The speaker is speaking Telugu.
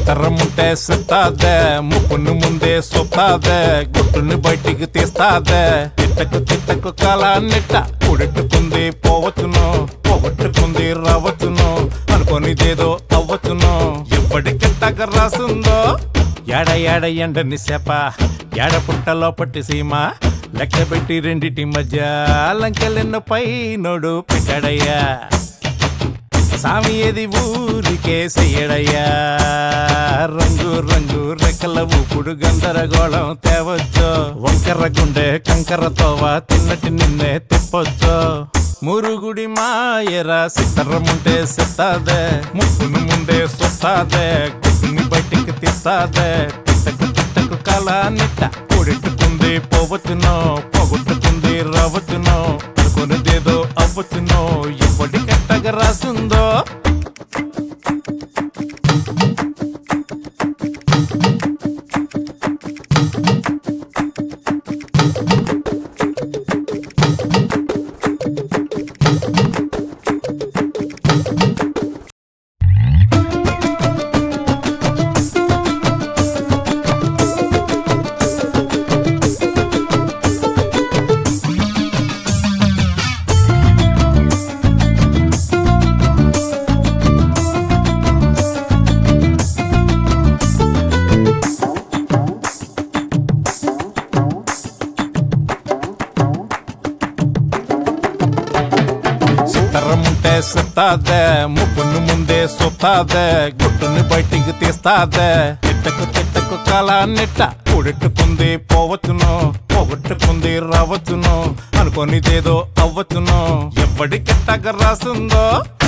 సిత్తరముంటే సిత్తాదే ముక్కును ముందే సొత్తాదే గుట్టుని బయటికి తీస్తాదే తిట్టకు కాలాన్నిట్ట కూడెట్టుకుంది పోవచ్చును పోగొట్టుకుంది రావచ్చును అనుకోనిదేదో అవ్వచ్చును ఎప్పటికెట్టక రాసుందో ఏడ ఎండని సేప ఏడ పుట్టలో పట్టి సీమ లెక్క పెట్టి రెండిటి మధ్య లంకెలెన్నో పై నోడు పెట్టాడయ్యా సామి ఏది ఊరికే చెయ్యడయ్యా రంగు రంగు రెక్కల ఊపుడు గందరగోళం తేవచ్చు వంకర గుండె కంకర తోవ తిన్నటి నిన్నే తిప్పొచ్చు మురుగుడి మాయరా సిత్తరముంటే సిత్తాదే ముక్కును ముందే సొత్తాదే గుట్టుని బయటికి తీస్తాదే తిట్టకు కాలాన్నిట్ట కూడెట్టుకుంది పోవచ్చునో పోగొట్టుకుంది రావచ్చునో అనుకునేదేదో అవ్వచ్చునో ఎప్పటికెట్టగా రాసిందో సిత్తరముంటే సిత్తాదే ముక్కును ముందే సొత్తాదే గుట్టుని బయటికి తీస్తాదే తిట్టకు కాలాన్నిట్ట కూడెట్టుకుంది పోవచ్చును పోగొట్టుకుంది రావచ్చును అనుకోనిదేదో అవ్వచ్చును ఎప్పటికెట్టగా రాసుందో